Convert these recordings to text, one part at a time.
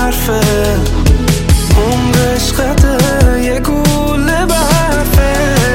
برفه، عمر عشقته یه گوله برفه.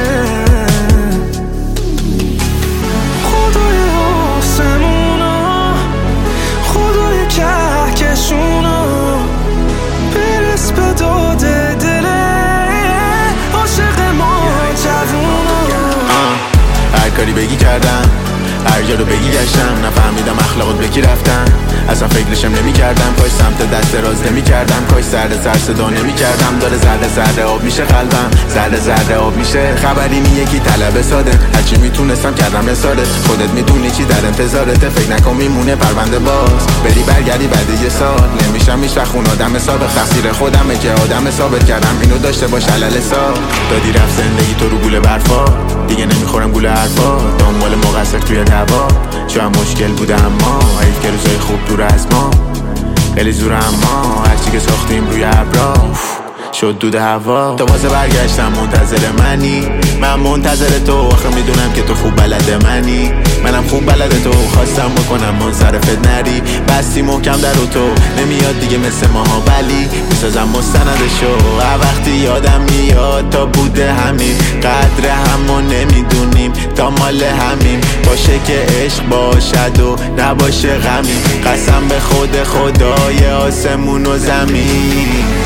خدای آسمونا، خدای کهکشونا، برس به داد دل عاشق ما جوونا. هر کاری بگی کردم، هر جا رو بگی گشتم، نفهمیدم اخلاقت بکی رفتم، اصلا فکرشم نمی کردم. کاش سمت دست دراز نمی کردم، کاش سر صدا نمی کردم. داره ذره آب میشه قلبم، ذره آب میشه. خبری نیه کی طلب ساده، هرچی میتونستم کردم رسالت. خودت میدونی چی در انتظارته، فکر نکن میمونه پرونده باز. بری برگردی بعد یه سال، نمیشم هیچ وقت اون آدم سابق. تقصیر خودمه که آدم ثابت کردم اینو داشته باش علل سال. دادی رفت زندگی تو رو گوله برفا، دیگه نمیخورم گوله حرفا. دنبال مقصر توی دعوا، شاید مشکل بوده اما حیف که روزای خوب دور از ما. خیلی زور اما هرچی که ساختیم روی ابرا شد دود هوا. تو واسه برگشتم منتظر منی، من منتظر تو. آخه میدونم که تو خوب بلد منی، منم خوب بلد تو. خواستم بکنم منصرفت نری، بستی محکم در و تو. نمیاد دیگه مثل ماها ولی میسازم مستندشو. وقتی یادم میاد تا بوده همین، قدر همو نمیدونیم تا مال همین. باشه که عشق باشد و نباشه غمی، قسم به خدای آسمون و زمین.